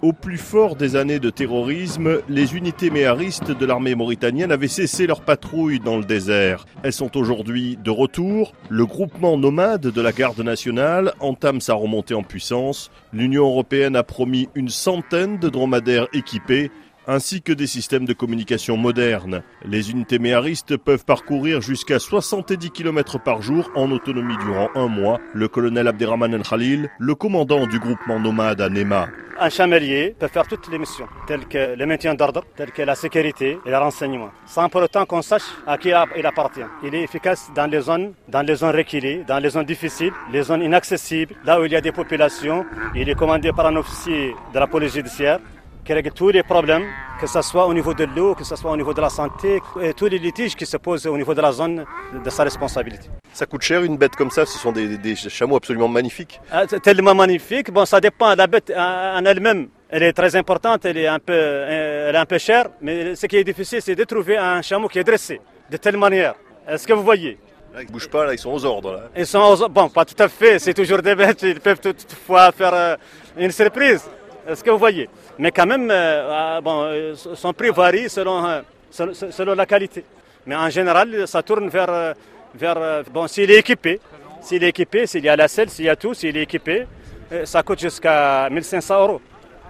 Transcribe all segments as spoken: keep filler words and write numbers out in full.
Au plus fort des années de terrorisme, les unités méharistes de l'armée mauritanienne avaient cessé leur patrouille dans le désert. Elles sont aujourd'hui de retour. Le groupement nomade de la garde nationale entame sa remontée en puissance. L'Union européenne a promis une centaine de dromadaires équipés, ainsi que des systèmes de communication modernes. Les unités méharistes peuvent parcourir jusqu'à soixante-dix kilomètres par jour en autonomie durant un mois. Le colonel Abderrahman El Khalil, le commandant du groupement nomade à Nema. Un chamelier peut faire toutes les missions, telles que le maintien d'ordre, telles que la sécurité et le renseignement, sans pour autant qu'on sache à qui il appartient. Il est efficace dans les zones, dans les zones reculées, dans les zones difficiles, les zones inaccessibles, là où il y a des populations. Il est commandé par un officier de la police judiciaire qui règle tous les problèmes, que ce soit au niveau de l'eau, que ce soit au niveau de la santé, et tous les litiges qui se posent au niveau de la zone de sa responsabilité. Ça coûte cher une bête comme ça, ce sont des, des chameaux absolument magnifiques. Ah, tellement magnifique, bon ça dépend, la bête en elle-même, elle est très importante, elle est un peu, elle est un peu chère, mais ce qui est difficile c'est de trouver un chameau qui est dressé, de telle manière. Est-ce que vous voyez? Là, ils ne bougent pas, là, ils sont aux ordres. Là. Ils sont aux ordres, bon pas tout à fait, c'est toujours des bêtes, ils peuvent toutefois faire euh, une surprise. Est-ce que vous voyez? Mais quand même, euh, bon, son prix varie selon, euh, selon la qualité. Mais en général, ça tourne vers, vers bon, s'il est équipé, s'il est équipé, s'il y a la selle, s'il y a tout, s'il est équipé, ça coûte jusqu'à mille cinq cents euros.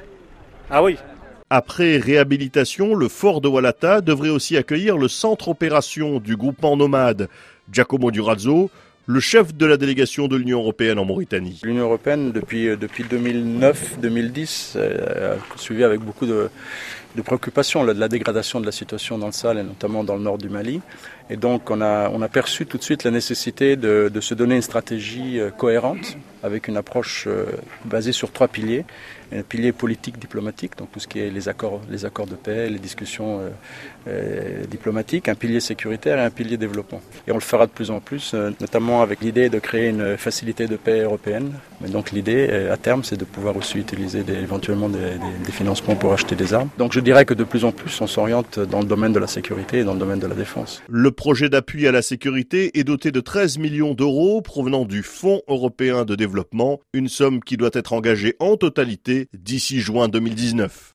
Ah oui. Après réhabilitation, le fort de Walata devrait aussi accueillir le centre opération du groupement nomade. Giacomo Durazzo, le chef de la délégation de l'Union européenne en Mauritanie. L'Union européenne, depuis, depuis deux mille neuf deux mille dix, a suivi avec beaucoup de, de préoccupation de la dégradation de la situation dans le Sahel et notamment dans le nord du Mali. Et donc on a, on a perçu tout de suite la nécessité de, de se donner une stratégie cohérente avec une approche basée sur trois piliers. Un pilier politique diplomatique, donc tout ce qui est les accords, les accords de paix, les discussions euh, euh, diplomatiques, un pilier sécuritaire et un pilier développement. Et on le fera de plus en plus, euh, notamment avec l'idée de créer une facilité de paix européenne. Mais donc l'idée, euh, à terme, c'est de pouvoir aussi utiliser des, éventuellement des, des, des financements pour acheter des armes. Donc je dirais que de plus en plus, on s'oriente dans le domaine de la sécurité et dans le domaine de la défense. Le projet d'appui à la sécurité est doté de treize millions d'euros provenant du Fonds européen de développement, une somme qui doit être engagée en totalité d'ici juin deux mille dix-neuf.